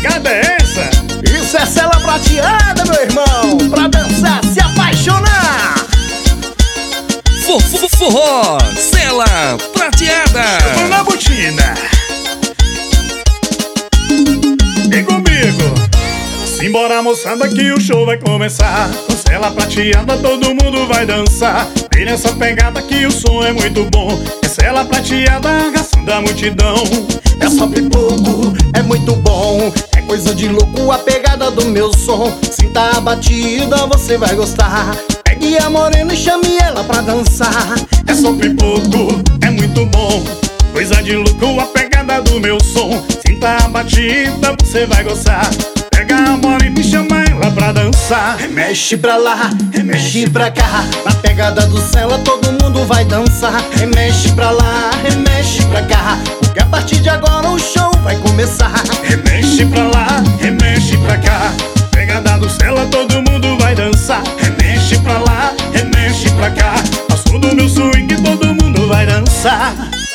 pegada é essa? Isso é cela prateada, meu irmão, pra dançar, se apaixonar. Forró, cela prateada. Vamos na botina. Vem comigo. Simbora, moçada, que o show vai começar. Com cela prateada todo mundo vai dançar. Vem nessa pegada que o som é muito bom. É cela prateada arrasando a multidão. É só pipoco, é muito bom. É coisa de louco a pegada do meu som. Sinta a batida, você vai gostar. Pegue a morena e chame ela pra dançar. É só pipoco, é muito bom. Coisa de louco a pegada do meu som. Sinta a batida, você vai gostar. Pega a morena e chama ela pra dançar. Remexe pra lá, remexe pra cá. Na pegada do cela todo mundo vai dançar. Remexe pra lá, remexe pra cá. Porque a partir de agora o show vai começar. Remexe pra lá, remexe pra cá. Pegada do cela todo mundo vai dançar. Remexe pra lá, remexe pra cá. Passou do meu swing todo mundo vai dançar.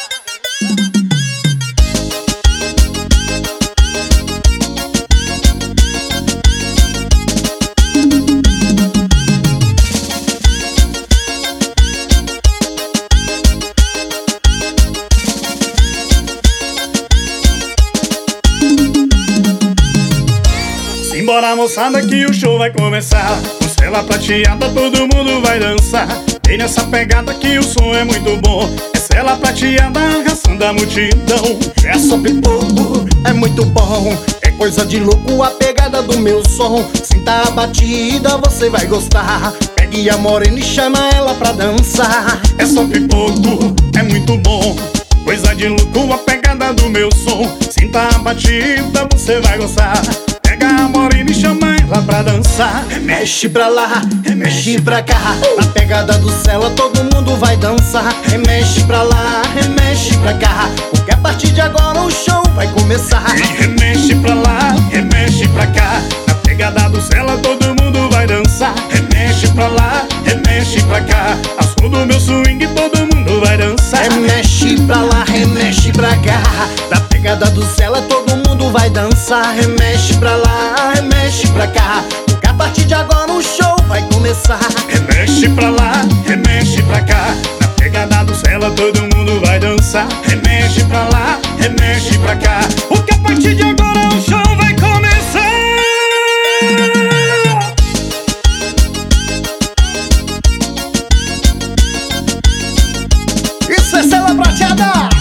Simbora, moçada, que o show vai começar. Com cela prateada todo mundo vai dançar. Vem nessa pegada que o som é muito bom. É cela prateada arrasando a multidão. É só pipoco, é muito bom. É coisa de louco a pegada do meu som. Sinta a batida, você vai gostar. Pegue a morena e chama ela pra dançar. É só pipoco, é muito bom. Coisa de louco a pegada do meu som. Sinta a batida, você vai gostar. Pega a morena e chama ela pra dançar. Remexe pra lá, remexe pra cá. Na pegada do cela todo mundo vai dançar. Remexe pra lá, remexe pra cá. Porque a partir de agora o show vai começar. E remexe pra lá, remexe pra cá. Na pegada do cela todo mundo vai dançar. Remexe pra lá, remexe pra cá. Passou do meu swing todo mundo vai dançar. Remexe pra lá, remexe pra cá. Na pegada do cela todo mundo vai dançar. Remexe pra lá, remexe pra cá. Porque a partir de agora o show vai começar. Remexe pra lá, remexe pra cá. Na pegada do cela todo mundo vai dançar. Remexe pra lá, remexe pra cá. Porque a partir de agora o show vai começar. Isso é cela prateada.